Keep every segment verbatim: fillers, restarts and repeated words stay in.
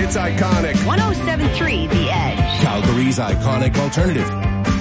It's iconic. one oh seven point three The Edge. Calgary's iconic alternative.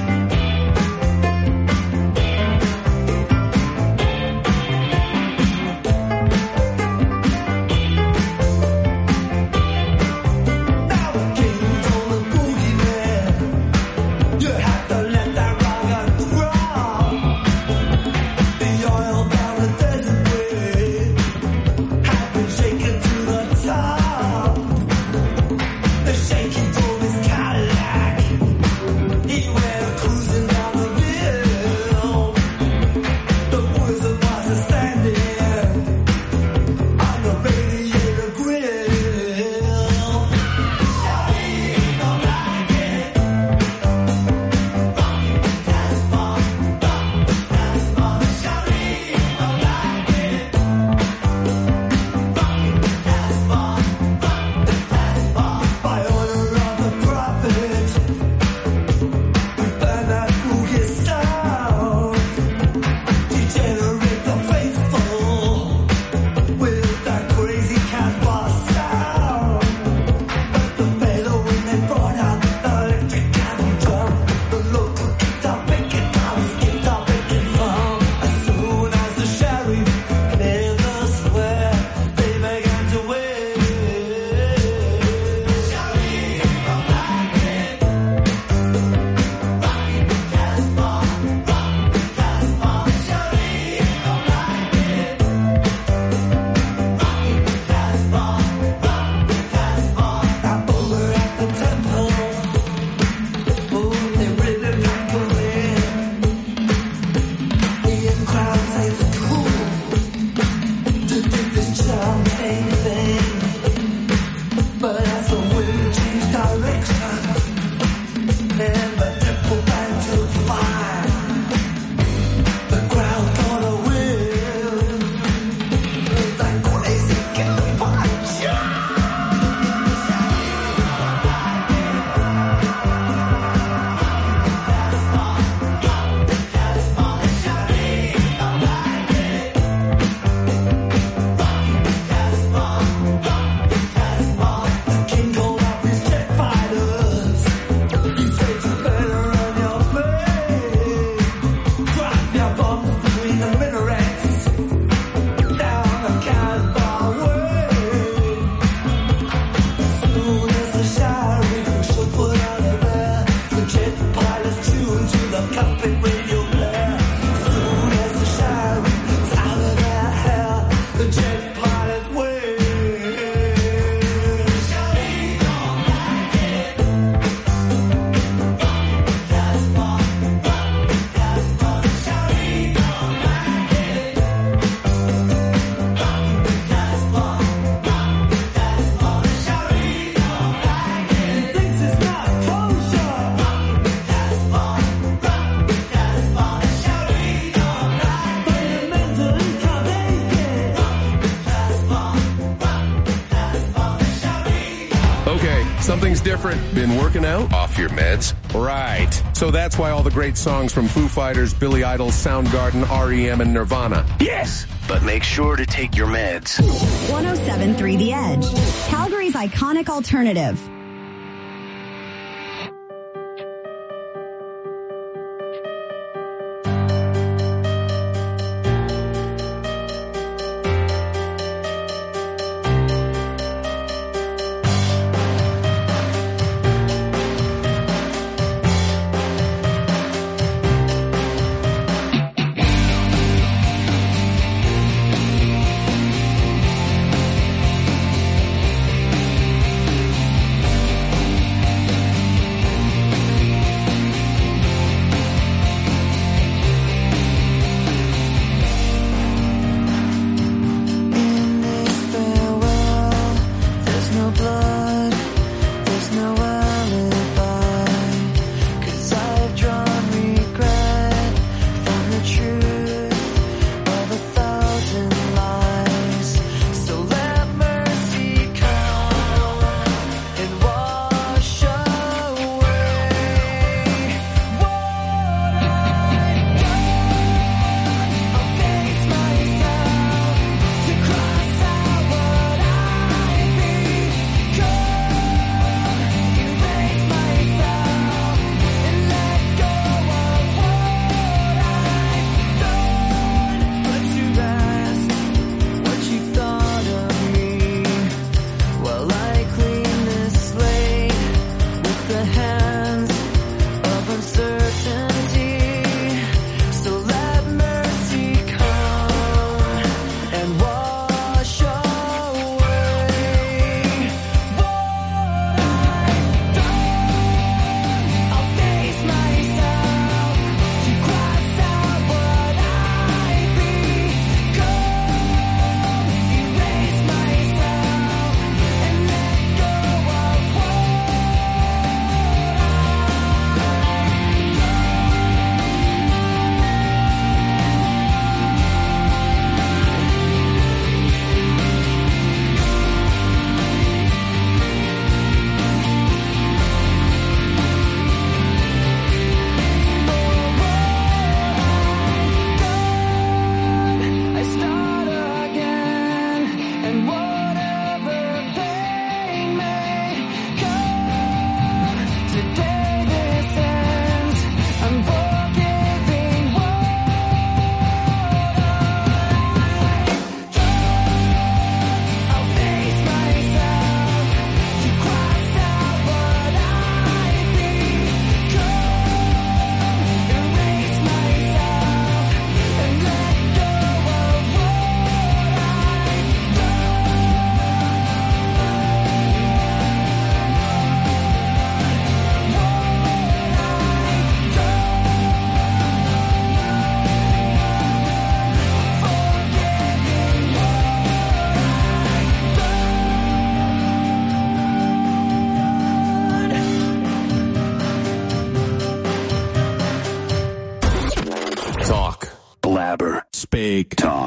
Something's different. Been working out? Off your meds? Right. So that's why all the great songs from Foo Fighters, Billy Idol, Soundgarden, R E M, and Nirvana. Yes! But make sure to take your meds. one oh seven point three The Edge. Calgary's iconic alternative.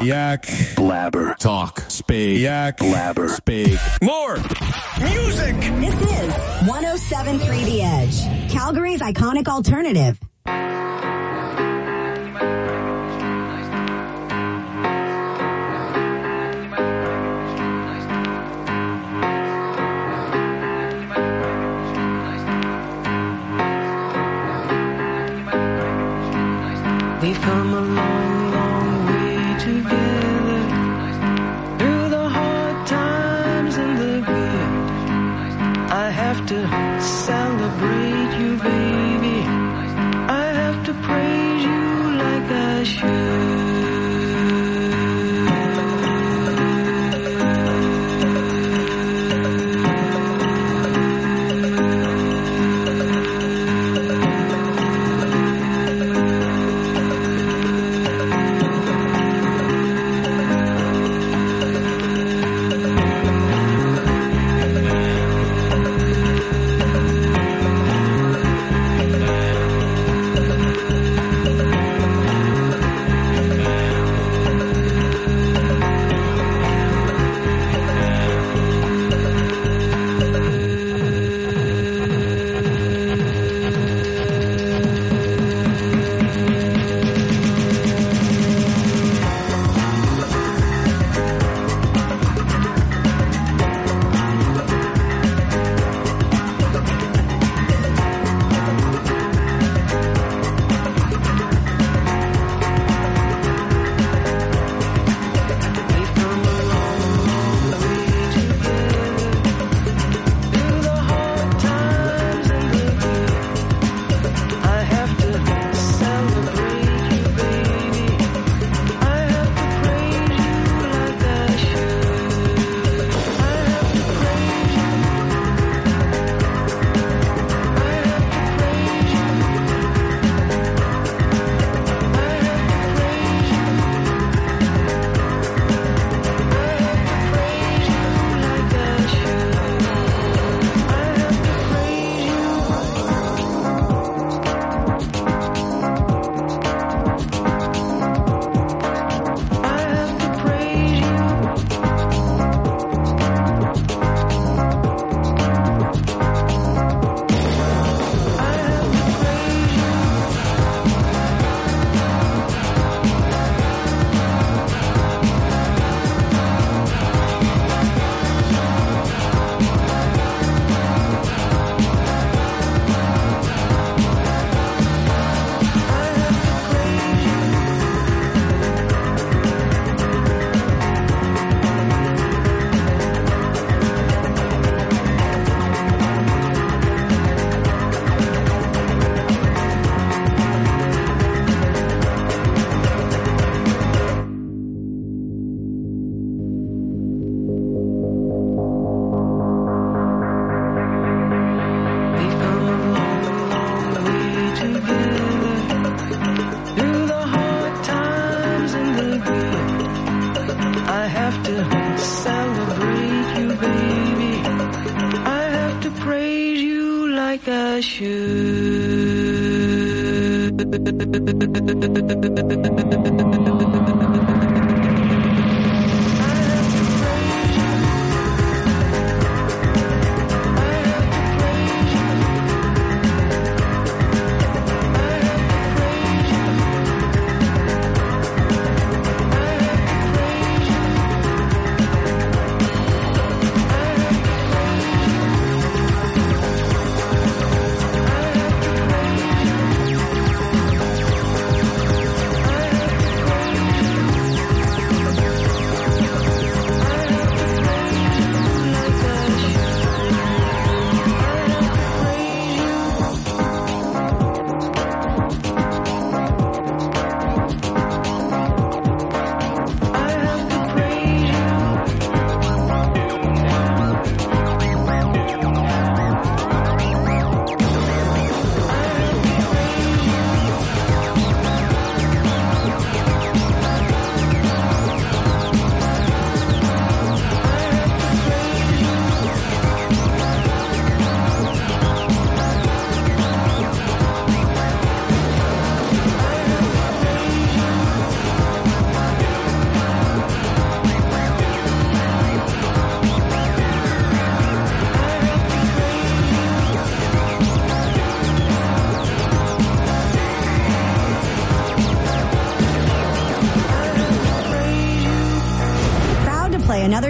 talk. Yak. Blabber. Talk. Speak. Yak. Blabber. Speak. More. Music. This is one oh seven point three The Edge, Calgary's iconic alternative. We've come a long, long way together, through the hard times and the good. I have to celebrate you, baby. I have to praise you like I should.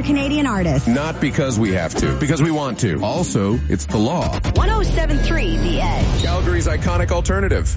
popular Canadian artists. Not because we have to, because we want to. Also, it's the law. one oh seven point three The Edge. Calgary's iconic alternative.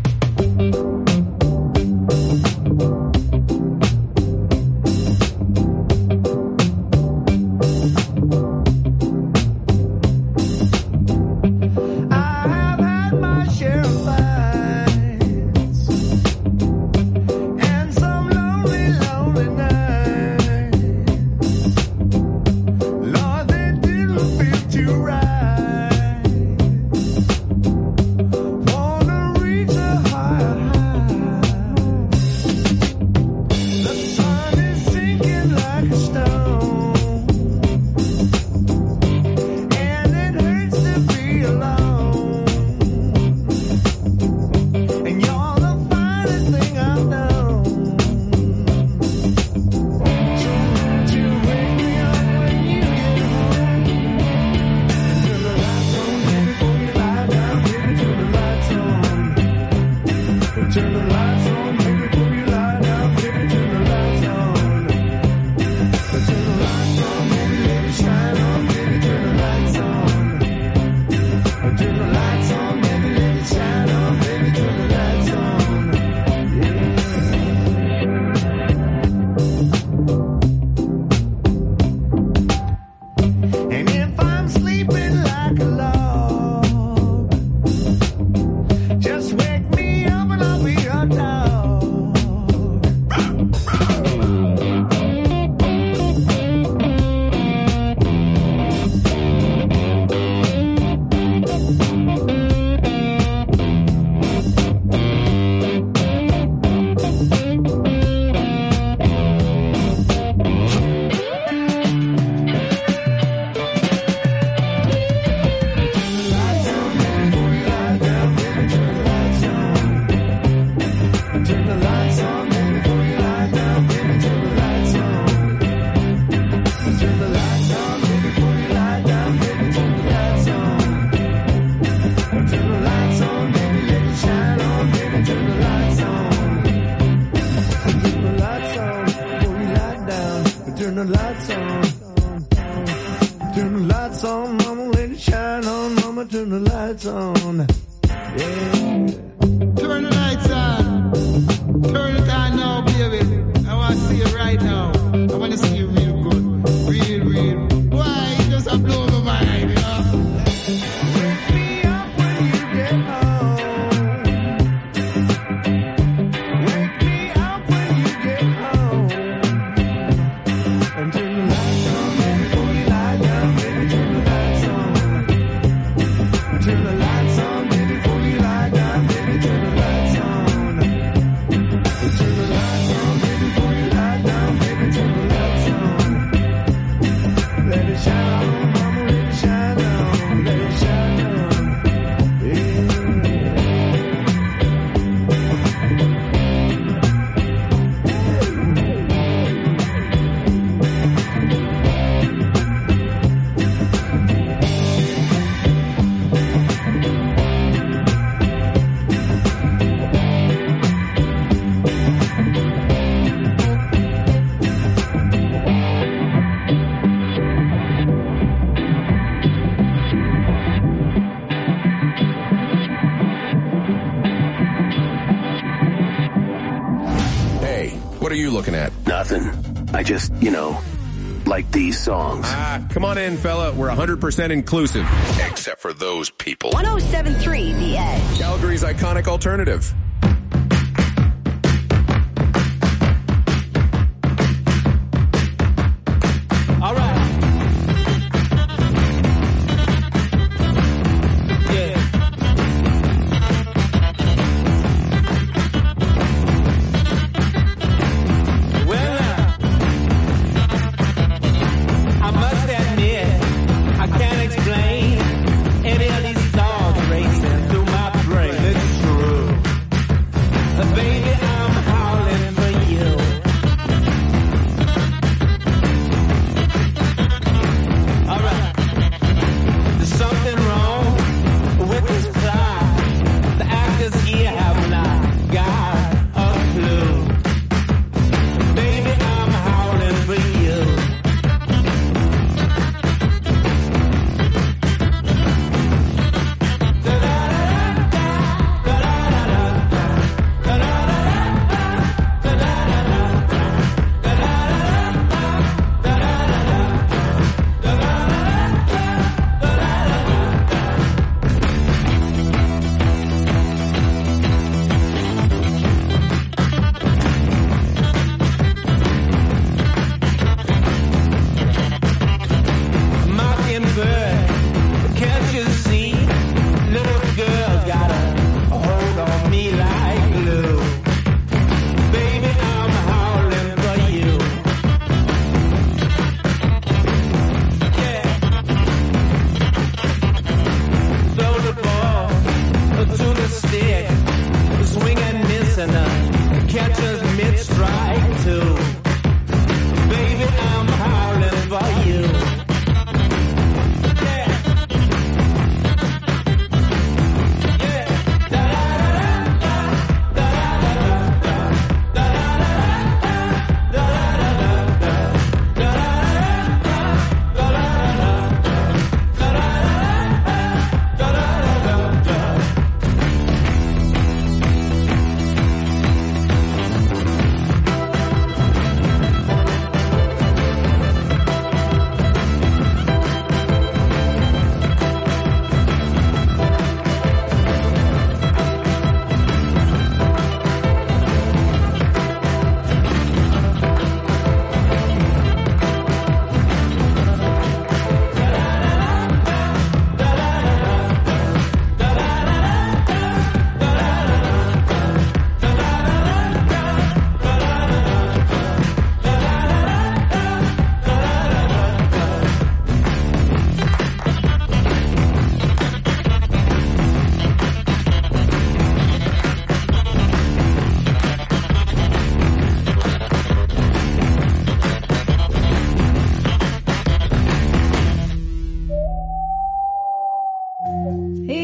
What are you looking at? Nothing. I just, you know, like these songs. Ah, come on in, fella. We're one hundred percent inclusive. Except for those people. one oh seven point three The Edge. Calgary's iconic alternative. All right. Yeah. Well, now, I must admit, I can't explain any of these thoughts racing through my brain. It's true.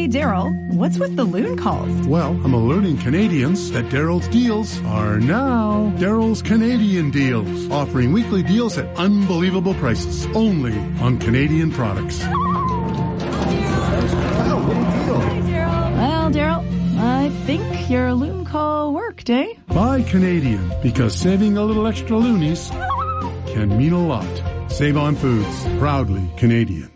Hey, Daryl, what's with the loon calls? Well, I'm alerting Canadians that Daryl's deals are now Daryl's Canadian Deals, offering weekly deals at unbelievable prices, only on Canadian products. Well, Daryl, I think your loon call worked, eh? Buy Canadian, because saving a little extra loonies can mean a lot. Save on Foods, proudly Canadian.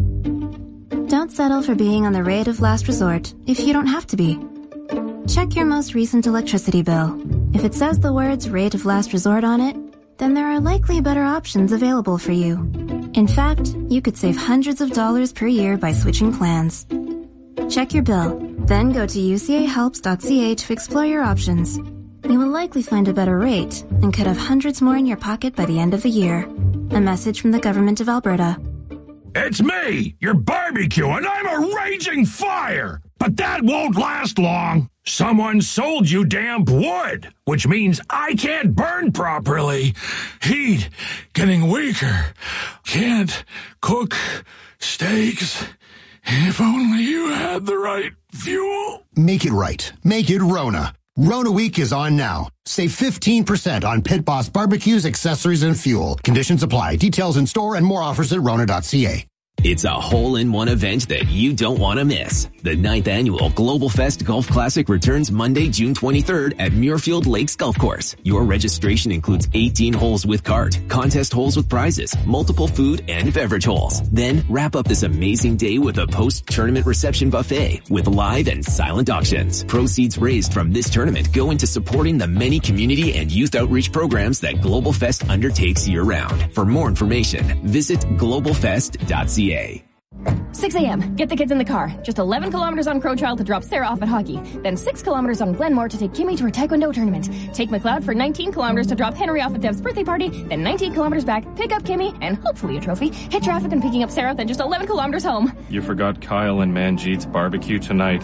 Don't settle for being on the rate of last resort if you don't have to be. Check your most recent electricity bill. If it says the words rate of last resort on it, then there are likely better options available for you. In fact, you could save hundreds of dollars per year by switching plans. Check your bill, then go to u c a helps dot c a to explore your options. You will likely find a better rate and could have hundreds more in your pocket by the end of the year. A message from the Government of Alberta. It's me, your barbecue, and I'm a raging fire! But that won't last long. Someone sold you damp wood, which means I can't burn properly. Heat getting weaker. Can't cook steaks. If only you had the right fuel. Make it right. Make it Rona. Rona Week is on now. Save fifteen percent on Pit Boss barbecues, accessories, and fuel. Conditions apply. Details in store and more offers at rona dot c a. It's a hole-in-one event that you don't want to miss. The ninth annual Global Fest Golf Classic returns Monday, June twenty-third at Muirfield Lakes Golf Course. Your registration includes eighteen holes with cart, contest holes with prizes, multiple food and beverage holes. Then wrap up this amazing day with a post-tournament reception buffet with live and silent auctions. Proceeds raised from this tournament go into supporting the many community and youth outreach programs that Global Fest undertakes year-round. For more information, visit global fest dot c a. six a.m. Get the kids in the car. Just eleven kilometers on Crow Trail to drop Sarah off at hockey. Then six kilometers on Glenmore to take Kimmy to her taekwondo tournament. Take McLeod for nineteen kilometers to drop Henry off at Dev's birthday party. Then nineteen kilometers back, pick up Kimmy, and hopefully a trophy. Hit traffic and picking up Sarah, then just eleven kilometers home. You forgot Kyle and Manjeet's barbecue tonight.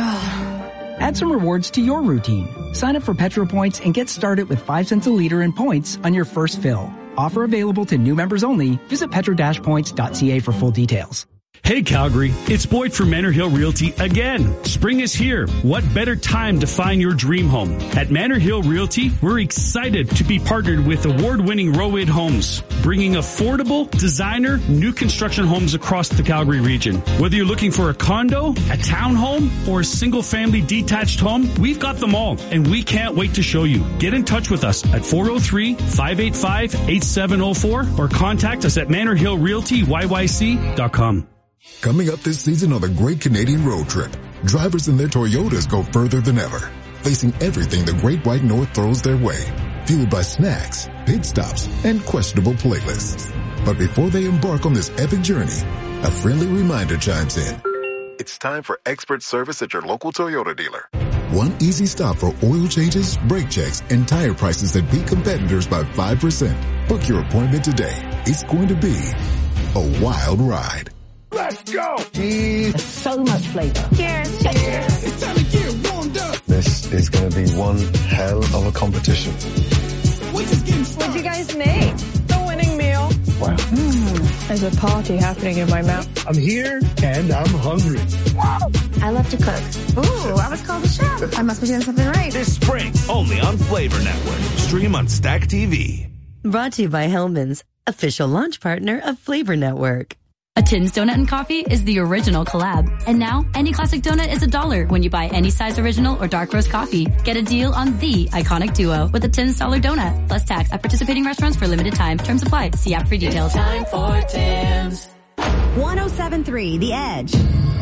Add some rewards to your routine. Sign up for Petro Points and get started with five cents a liter in points on your first fill. Offer available to new members only. Visit petro dash points dot c a for full details. Hey Calgary, it's Boyd from Manor Hill Realty again. Spring is here. What better time to find your dream home? At Manor Hill Realty, we're excited to be partnered with award-winning Roid Homes, bringing affordable, designer, new construction homes across the Calgary region. Whether you're looking for a condo, a townhome, or a single-family detached home, we've got them all, and we can't wait to show you. Get in touch with us at four oh three, five eight five, eight seven oh four or contact us at manor hill realty y y c dot com. Coming up this season on the Great Canadian Road Trip, drivers in their Toyotas go further than ever, facing everything the Great White North throws their way, fueled by snacks, pit stops, and questionable playlists. But before they embark on this epic journey, a friendly reminder chimes in. It's time for expert service at your local Toyota dealer. One easy stop for oil changes, brake checks, and tire prices that beat competitors by five percent. Book your appointment today. It's going to be a wild ride. Let's go! Cheese. So much flavor. Cheers. Cheers. It's time to get warmed up. This is going to be one hell of a competition. What did you guys make? The winning meal. Wow. Mm, there's a party happening in my mouth. I'm here and I'm hungry. I love to cook. Ooh, I was called a chef. I must be doing something right. This spring, only on Flavor Network. Stream on Stack T V. Brought to you by Hellman's, official launch partner of Flavor Network. A Tins Donut and Coffee is the original collab. And now, any classic donut is a dollar when you buy any size original or dark roast coffee. Get a deal on the iconic duo with a Tins dollar donut, plus tax at participating restaurants for limited time. Terms apply. See app for details. It's time for Tins. one oh seven point three The Edge.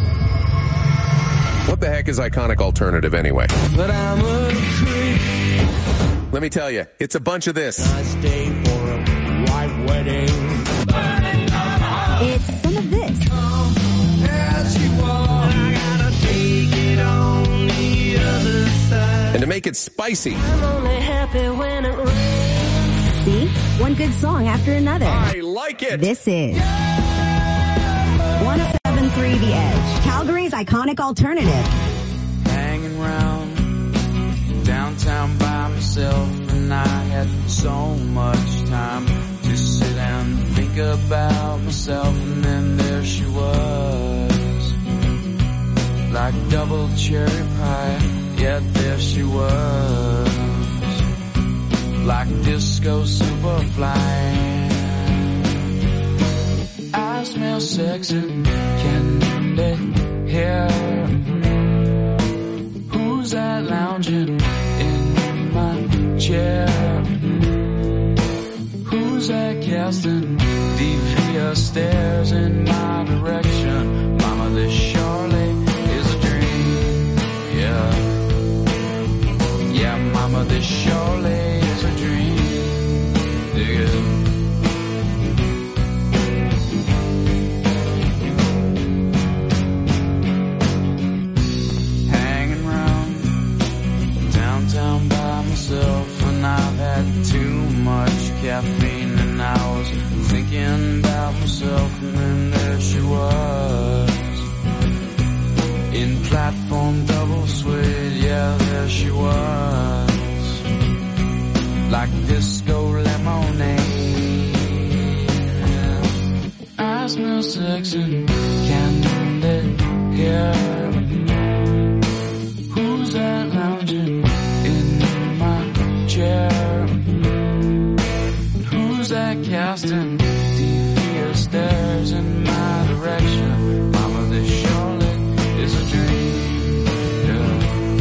What the heck is Iconic Alternative anyway? But I'm a creep. Let me tell you, it's a bunch of this. I stay for a white wedding. It's some of this. And to make it spicy, I'm only happy when it rains. See? One good song after another. I like it. This is one oh seven point three The Edge, Calgary's iconic alternative. Hanging around downtown by myself, and I had so much time to sit and think about myself, and then there she was, little cherry pie, yet there she was, like disco superfly. I smell sex and candy here. Who's that lounging in my chair? Who's that casting devious stares in my direction? Mama, this surely is a dream. Yeah, yeah, mama, this surely is a dream. Dig it. Hanging round downtown by myself, and I've had too much caffeine, and I was thinking about myself, and then there she was, in platform double suede. Yeah, there she was, like disco lemonade. I smell sex and candy here. Who's that lounging in my chair? Who's that casting devious stares in my direction? Mama, this surely is a dream. Yeah,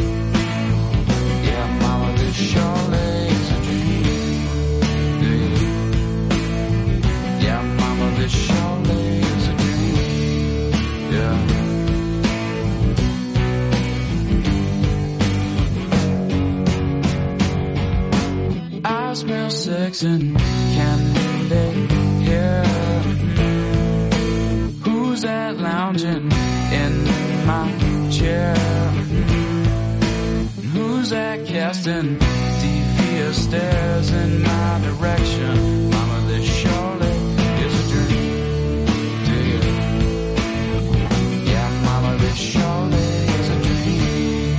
yeah, mama, this surely is a dream. Yeah, yeah, mama, this surely is a dream. Yeah. I smell sex and candy here. Who's that lounging in my chair? Who's that casting devious stares in my direction? Mama, this surely is a dream. Do you? Yeah, mama, this surely is a dream.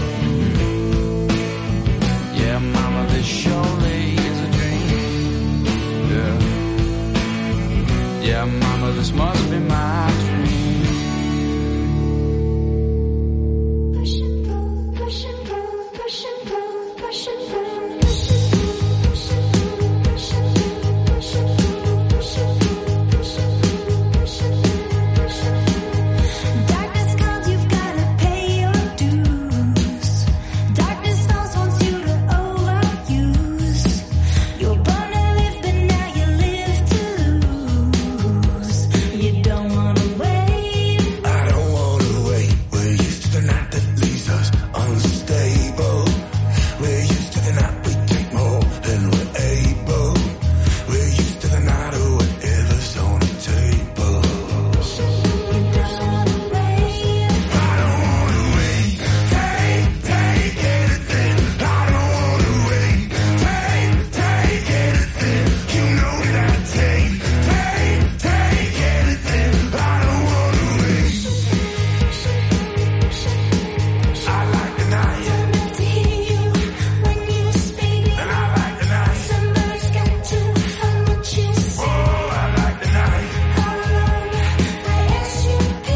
Yeah, mama, this surely is a dream. Yeah, yeah, mama, this must be my dream. Push and pull, push and pull, push and pull, push and pull, push and pull, push and pull, push and pull, push and pull, push and pull, push and pull, push and pull, push and pull. Darkness comes, you've gotta pay your dues. Darkness knows wants you to overuse. You're born to live, but now you live to lose. You don't wanna wait. I don't wanna wait. We're used to the night that leaves us unstable. We're used to the night we take more than we're able. We're used to the night of whatever's on the table. I don't wanna wait. Take, take anything. I don't wanna wait. Take, take anything. You know that I take, take, take anything. I don't wanna wait. I like the night. To hear you when you speak. And I like the night. Somebody's got to find what you say. Oh, I like the night. All alone, I ask you to be.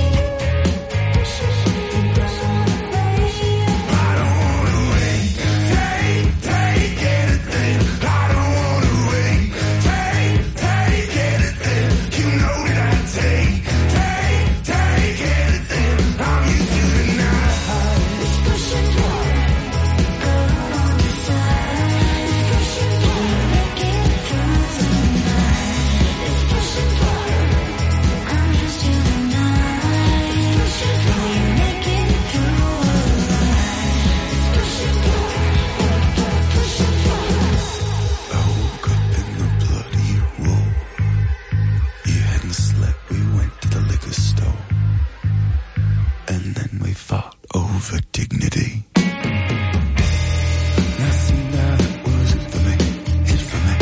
I don't wanna wait. Take, take anything. I don't wanna wait. Take, take anything. You know that I take, take, take anything. I'm used to the night. It's push and pull. Girl, on the side. It's push and pull. Make it through the night. It's push and pull. I'm used to the night. It's push and pull. You make it through the night. It's push and pull. Push and pull. I woke up in the bloody roar. You hadn't slept. We went to the liquor store. And then we fought over dignity. Nothing that wasn't for me, it's for me.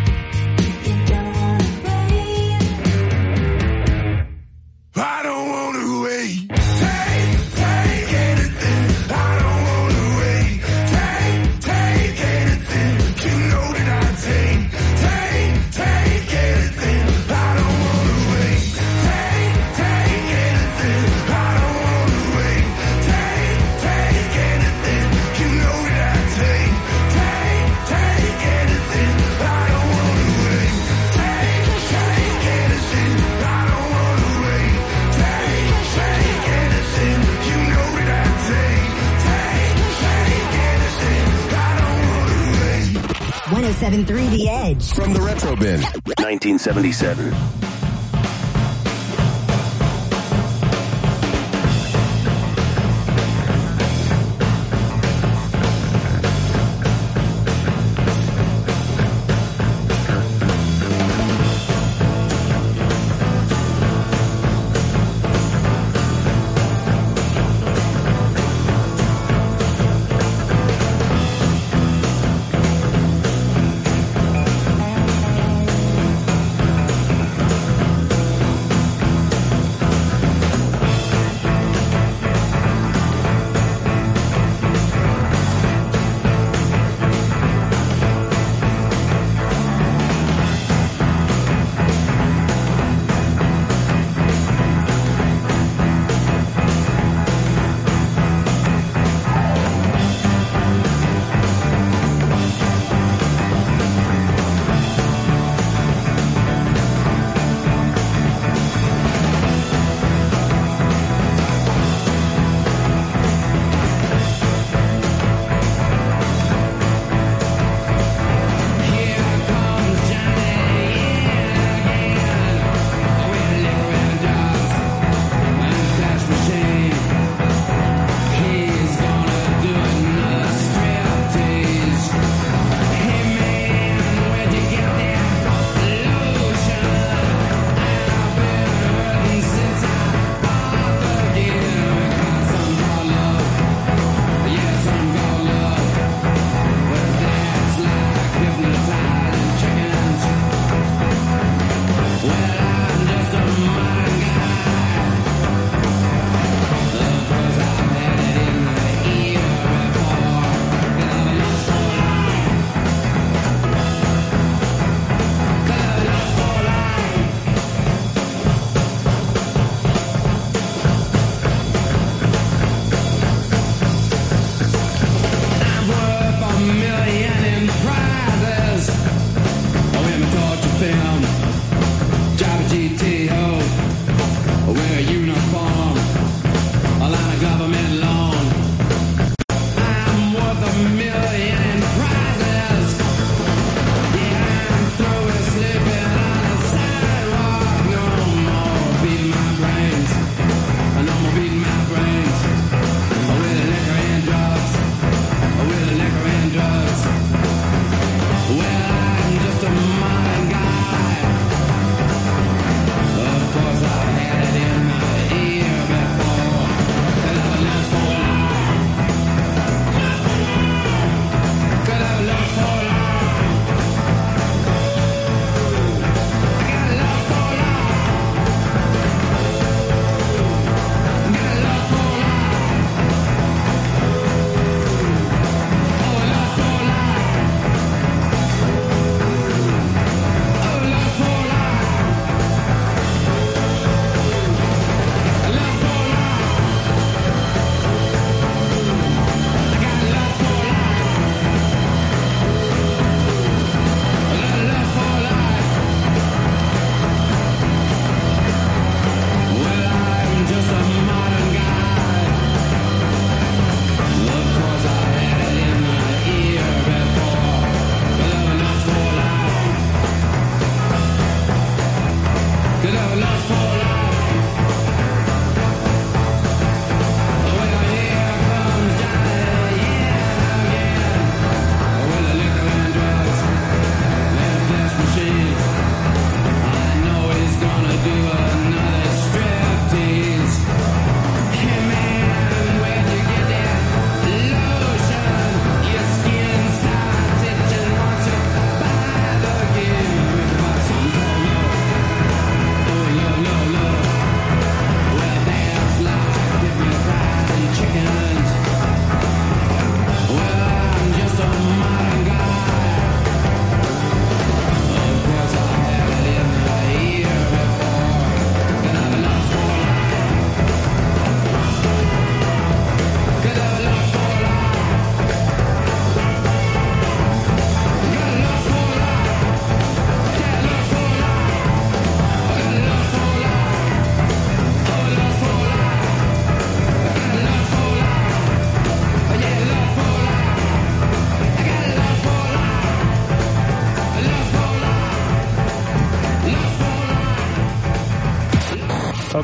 I don't wanna wait. Take, take anything. I don't wanna wait. Take, take anything. You know that I take, take, take anything. I don't wanna wait. Take, take anything. I don't wanna wait. Take, ninety-seven point three The Edge. From the Retro Bin. nineteen seventy-seven.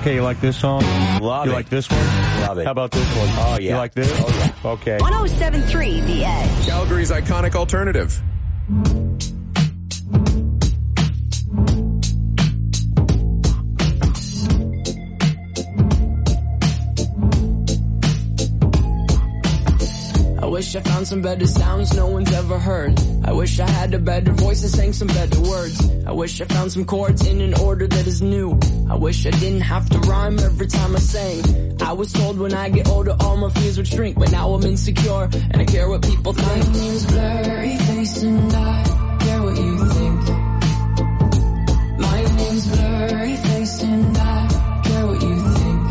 Okay, you like this song? Love you it. like this one? Love it. How about this one? Oh, yeah. You like this? Oh, yeah. Okay. one oh seven point three The Edge. Calgary's iconic alternative. I wish I found some better sounds no one's ever heard. I wish I had a better voice and sang some better words. I wish I found some chords in an order that is new. I wish I didn't have to rhyme every time I sang. I was told when I get older all my fears would shrink, but now I'm insecure and I care what people think. My name's blurry face and I care what you think. My name's blurry face and I care what you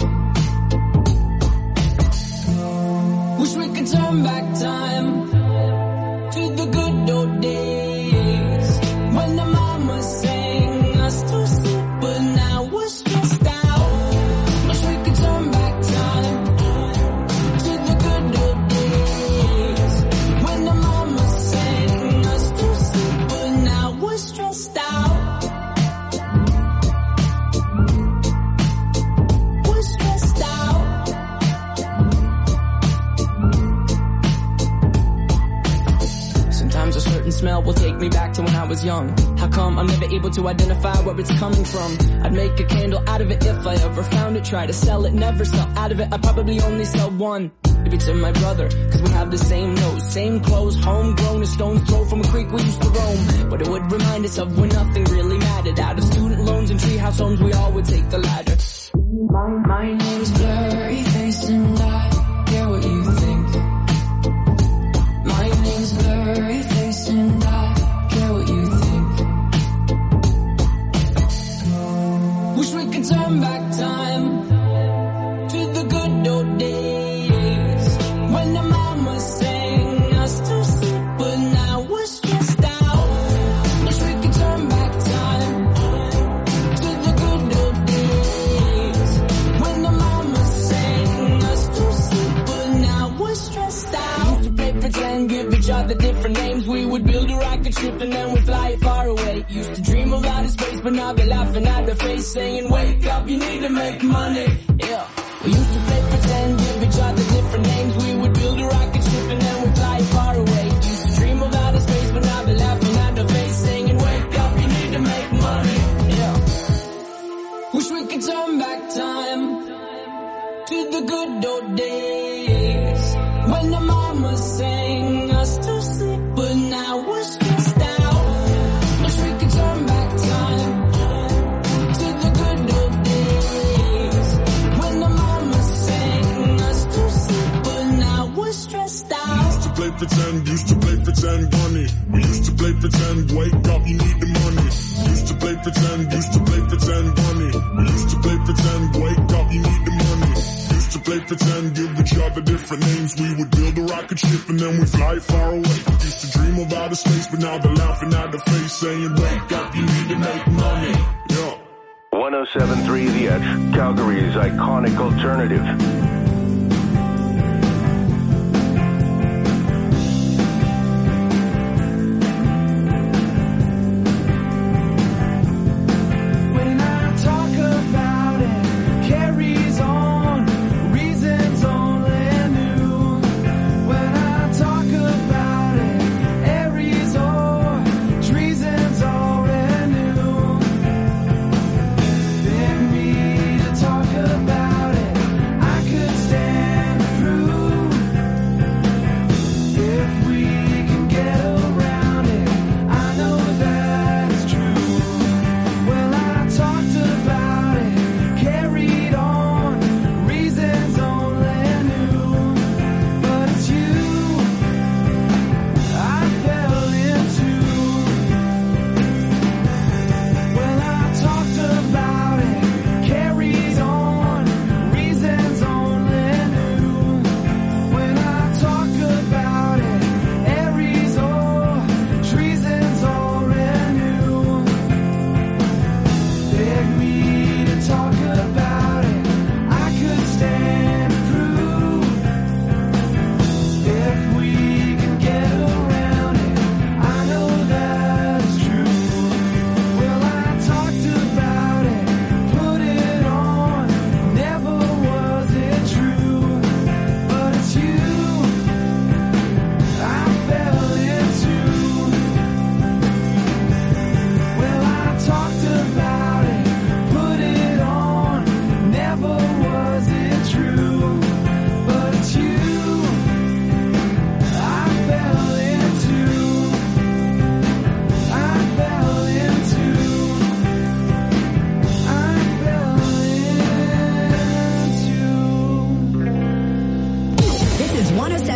think. Wish we could turn back time to the good old days when the mama sang us to sleep, but now we're stressed out. Wish we could turn back time to the good old days when the mama sang us to sleep, but now we're stressed out. We're stressed out. Sometimes a certain smell will take me back to when I was young. How come I'm never able to identify where it's coming from? I'd make a candle out of it if I ever found it. Try to sell it, never sell out of it. I'd probably only sell one. Maybe to my brother, cause we have the same nose, same clothes, homegrown, a stone's throw from a creek we used to roam. But it would remind us of when nothing really mattered. Out of student loans and treehouse homes, we all would take the ladder. My, my name's blurry face and I care what you think. My name's blurry face and I care what you think. Wish we could turn back time to the good old days when the mama sang us to sleep, but now we're stressed out. Wish we could turn back time to the good old days when the mama sang us to sleep, but now we're stressed out. Used to play pretend, give each other different names. We would build a rocket ship and then we'd fly far away. Used to dream of outer space, but now they're laughing at their face, saying, wake up, you need to make money. Yeah. We used to play pretend, give each other different names. We would build a rocket ship and then we'd fly far away. Used to dream of outer space, but now they're laughing at their face, saying, wake up, you need to make money. Yeah. Wish we could turn back time to the good old days when the mama sang us to sleep, but now we're stressed out. Wish we could turn back time to the good old days when the mama sang us to sleep, but now we're stressed out. Used to play pretend, used to play pretend bunny. We used to play pretend, wake up, you need the money. Used to play pretend, used to play pretend bunny. We used to play pretend, wake up, you need the money. Used to play pretend, give each other different names. We would build a rocket ship and then we fly far away. Used to dream of outer space, but now they're laughing at the face, saying, wake up, you need to make money. Yeah. one oh seven point three The Edge, Calgary's iconic alternative. Talk about it. I could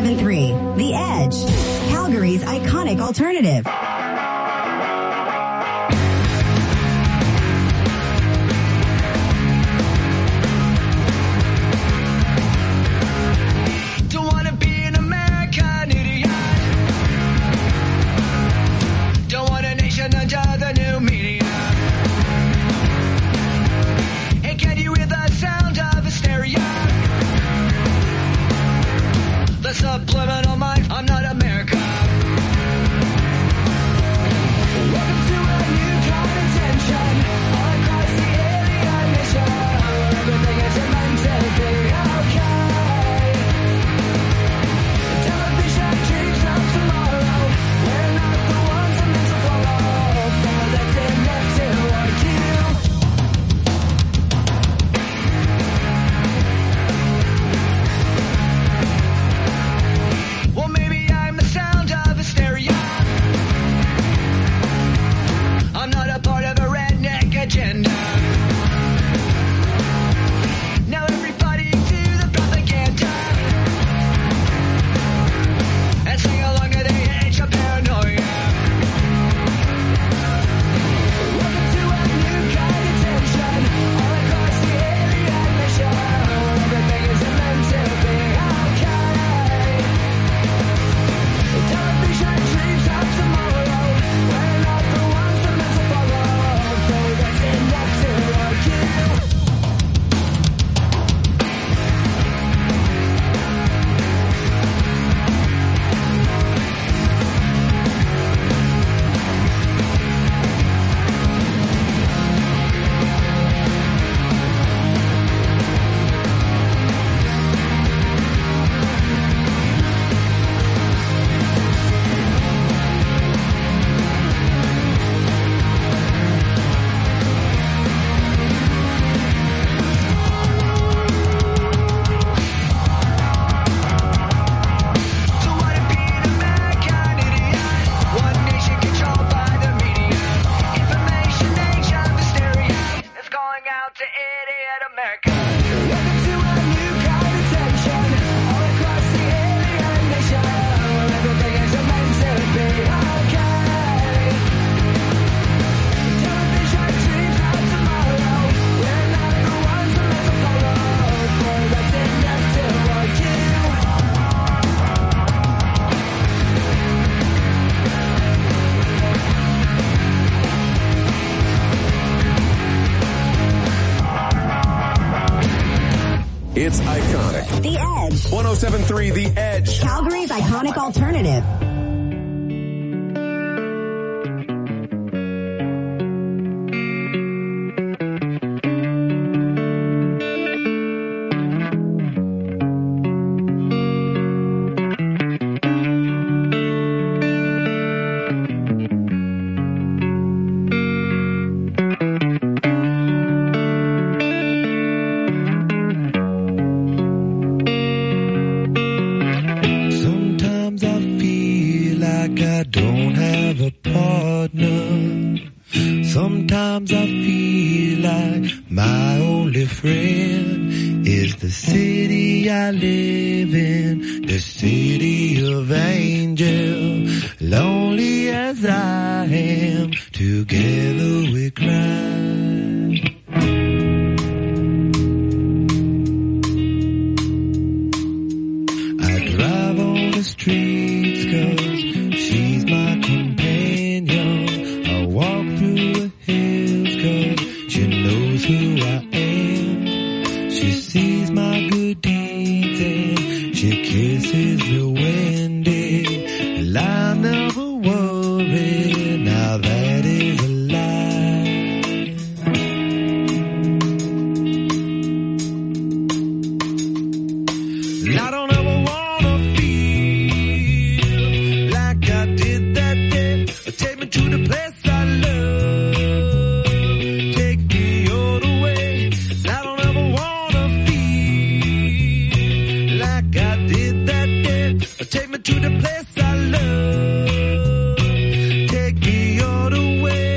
seven point three The Edge, Calgary's iconic alternative. Don't wanna be an American idiot. Don't want a nation under the new media. And can you hear the sound of hysteria? The subliminal mind, I'm not America. Welcome to a new kind of tension all across the alien nation. Everything is meant to be okay. Television dreams of tomorrow. We're not the ones I'm meant to follow. Now that's enough to argue. Well, maybe I'm the sound of hysteria. I'm not a part of a redneck agenda. Now everybody do the propaganda and sing along at the age of paranoia. Welcome to a new kind of tension all across the alien nation. Everything is meant to be okay. Television dreams of tomorrow. We're not the ones I'm meant to follow. Though that's enough to argue. One nation controlled by the media. Information age of hysteria is calling out to idiot America. Welcome to a new kind of tension all across the alien nation. Everything is meant to be okay. Television dreams of tomorrow. We're not the ones I'm meant to follow. Boy, that's enough to argue. It's iconic. The Edge, one oh seven point three The Edge. Calgary's iconic alternative. Sometimes I feel like I don't have a partner. Sometimes I feel like my only friend is the city I live in, the city of angel. Lonely as I am, together we cry. I drive on the streets 'cause she's my companion. I walk through the hills 'cause she knows who I am. She sees my good deeds and she kisses the windy. And I never worry, now that is a lie. And I don't ever wanna feel like I did that day. Take me to the place I love. Take me all the way. And I don't ever wanna feel like I did that day. Take me to the place I love. Take me all the way.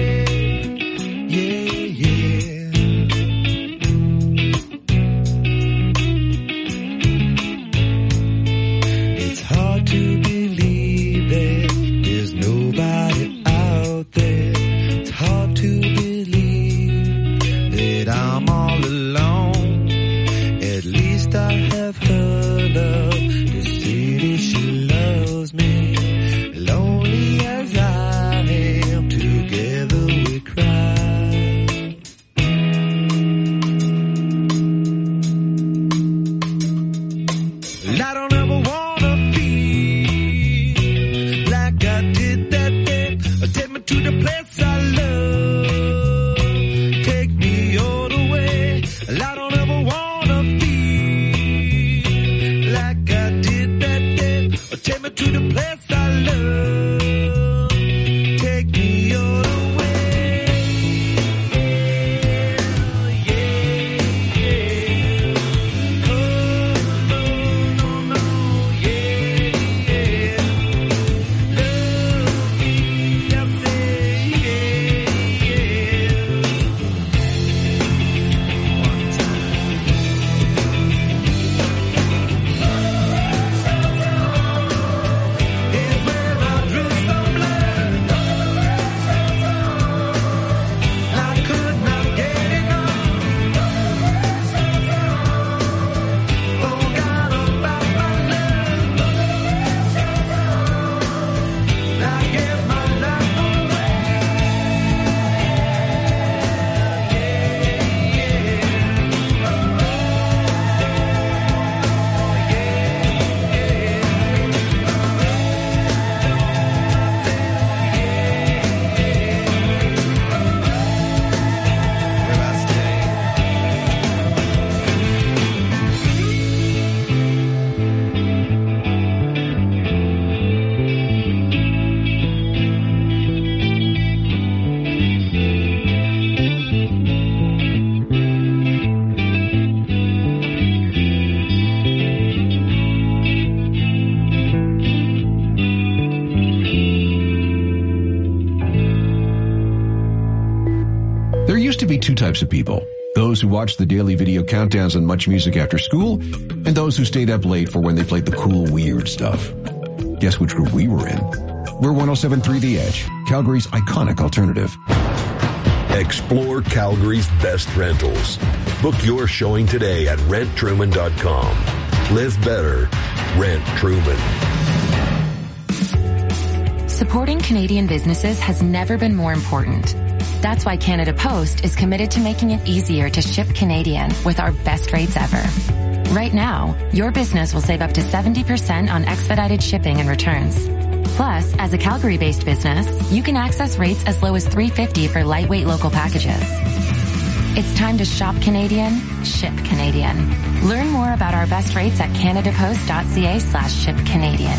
Yeah, yeah, yeah. types of people. Those who watched the daily video countdowns and Much Music after school, and those who stayed up late for when they played the cool, weird stuff. Guess which group we were in? We're one oh seven point three The Edge, Calgary's iconic alternative. Explore Calgary's best rentals. Book your showing today at rent truman dot com. Live better. Rent Truman. Supporting Canadian businesses has never been more important. That's why Canada Post is committed to making it easier to ship Canadian with our best rates ever. Right now, your business will save up to seventy percent on expedited shipping and returns. Plus, as a Calgary-based business, you can access rates as low as three dollars and fifty cents for lightweight local packages. It's time to shop Canadian, ship Canadian. Learn more about our best rates at canadapost.ca slash ship Canadian.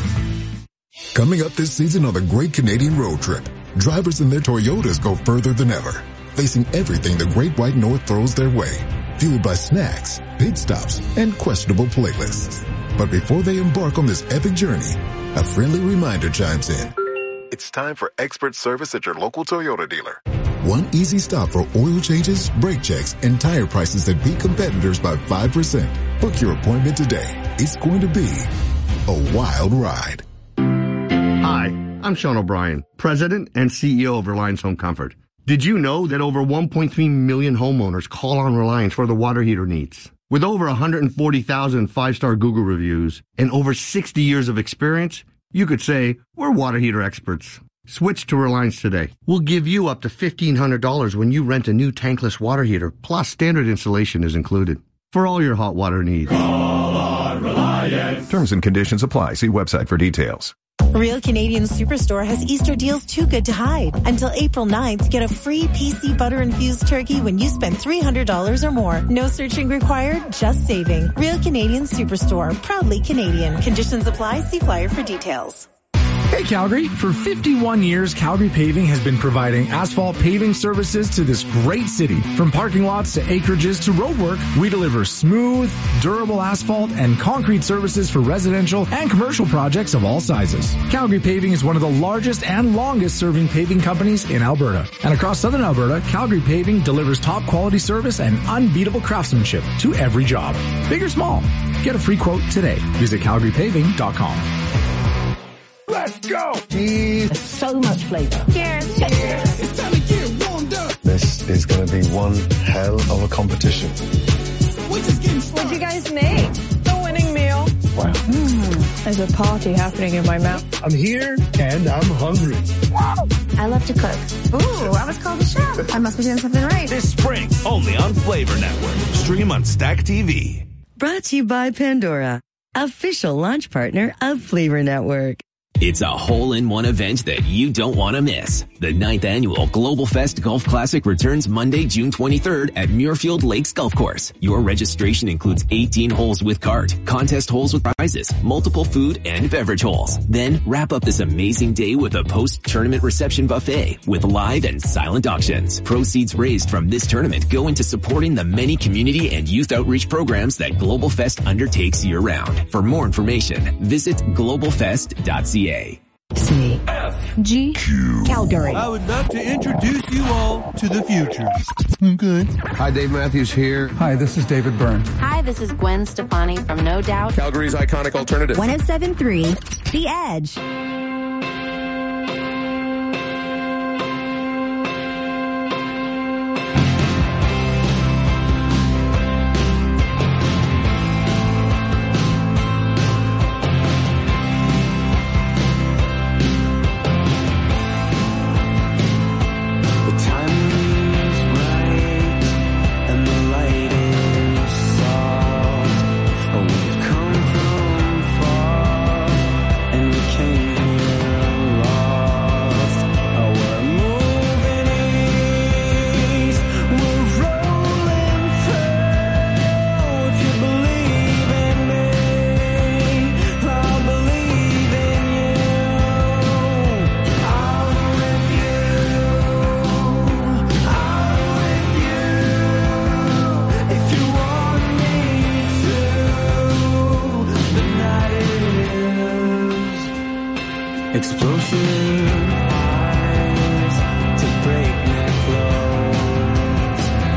Coming up this season on the Great Canadian Road Trip, drivers in their Toyotas go further than ever, facing everything the Great White North throws their way, fueled by snacks, pit stops, and questionable playlists. But before they embark on this epic journey, a friendly reminder chimes in. It's time for expert service at your local Toyota dealer. One easy stop for oil changes, brake checks, and tire prices that beat competitors by five percent. Book your appointment today. It's going to be a wild ride. Hi, I'm Sean O'Brien, President and C E O of Reliance Home Comfort. Did you know that over one point three million homeowners call on Reliance for their water heater needs? With over one hundred forty thousand five-star Google reviews and over sixty years of experience, you could say we're water heater experts. Switch to Reliance today. We'll give you up to fifteen hundred dollars when you rent a new tankless water heater, plus standard installation is included. For all your hot water needs. Call on Reliance. Terms and conditions apply. See website for details. Real Canadian Superstore has Easter deals too good to hide. Until April ninth, get a free P C butter-infused turkey when you spend three hundred dollars or more. No searching required, just saving. Real Canadian Superstore, proudly Canadian. Conditions apply. See flyer for details. Hey Calgary, for fifty-one years, Calgary Paving has been providing asphalt paving services to this great city. From parking lots to acreages to roadwork, we deliver smooth, durable asphalt and concrete services for residential and commercial projects of all sizes. Calgary Paving is one of the largest and longest serving paving companies in Alberta. And across southern Alberta, Calgary Paving delivers top quality service and unbeatable craftsmanship to every job. Big or small, get a free quote today. Visit calgary paving dot com. Let's go! Cheese. So much flavor. Cheers. Cheers. It's time to get warmed up. This is going to be one hell of a competition. We're just getting started. What'd you guys make? The winning meal. Wow. Mm, there's a party happening in my mouth. I'm here and I'm hungry. I love to cook. Ooh, I was called a chef. I must be doing something right. This spring, only on Flavor Network. Stream on Stack T V. Brought to you by Pandora, official launch partner of Flavor Network. It's a hole-in-one event that you don't want to miss. The ninth annual Global Fest Golf Classic returns Monday, June twenty-third at Muirfield Lakes Golf Course. Your registration includes eighteen holes with cart, contest holes with prizes, multiple food and beverage holes. Then wrap up this amazing day with a post-tournament reception buffet with live and silent auctions. Proceeds raised from this tournament go into supporting the many community and youth outreach programs that Global Fest undertakes year-round. For more information, visit global fest dot c a. C F G Q Calgary. I would love to introduce you all to the future. Okay. Hi, Dave Matthews here. Hi, this is David Byrne. Hi, this is Gwen Stefani from No Doubt. Calgary's iconic alternative. one oh seven point three The Edge. Explosive eyes to breakneck flows.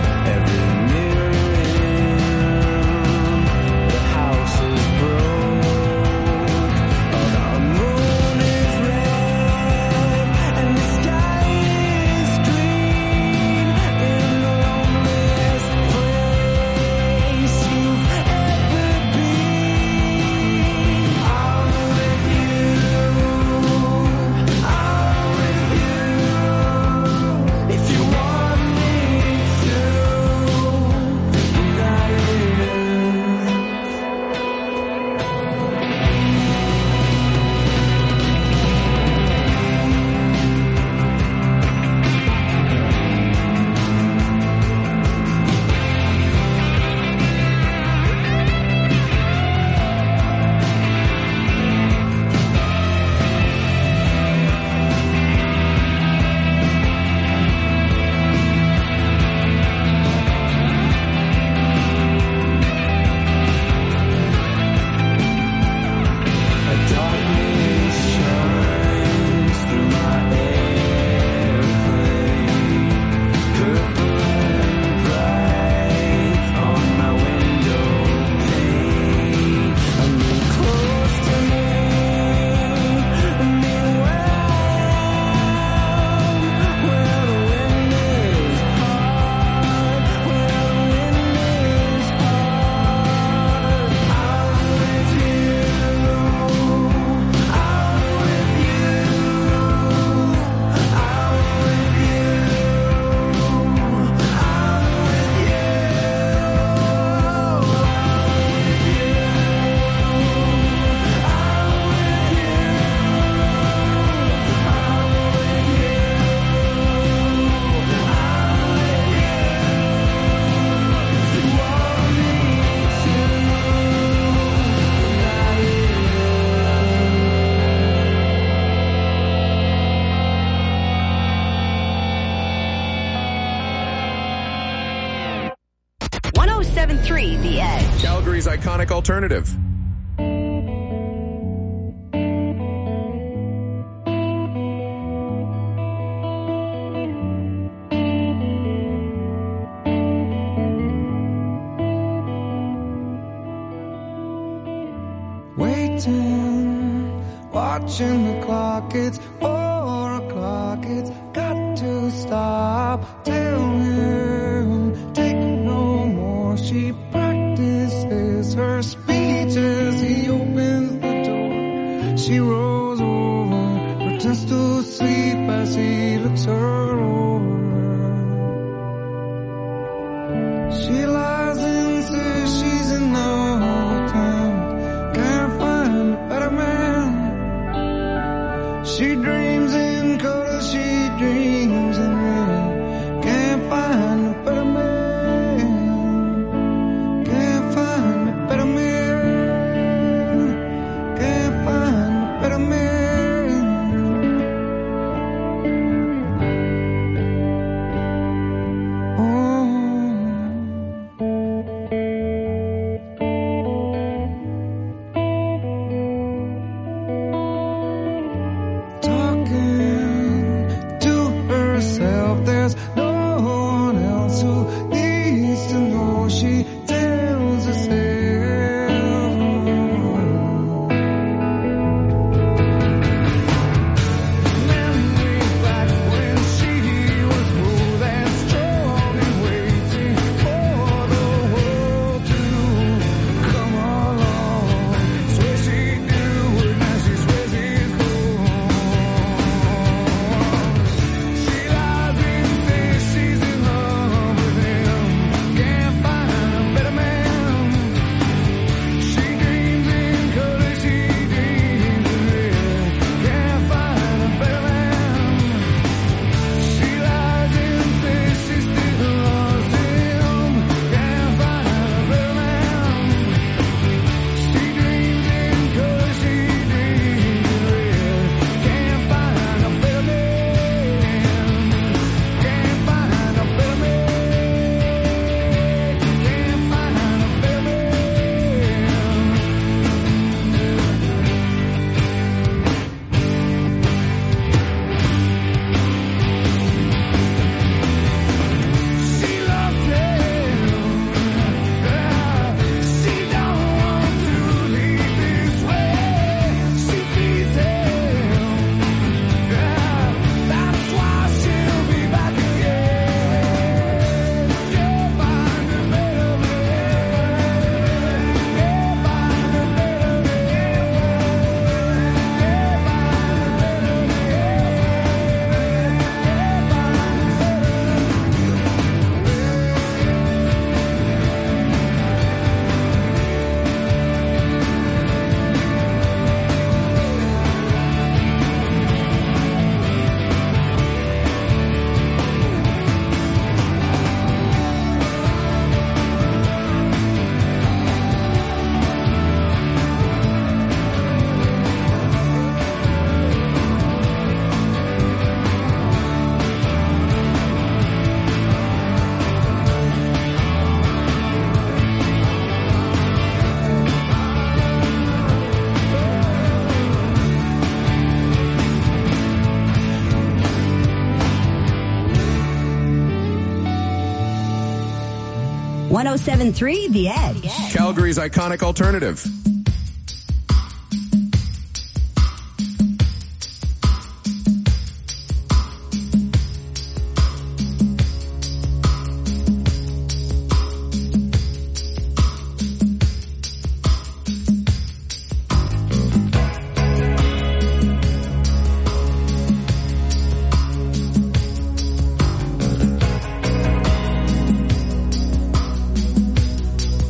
one oh seven point three The Edge. Calgary's iconic alternative. Waiting, watching the clock, it's four o'clock, it's got to stop. Tell him, take no more. She practices her speech as he opens the door. She rolls over, pretends to sleep as he looks her over. She lies and says she's in love town, can't find a better man. She dreams in color, she dreams in red, can't find a better man, can't find a better man, can't find a better man. one oh seven point three The Edge. Calgary's iconic alternative.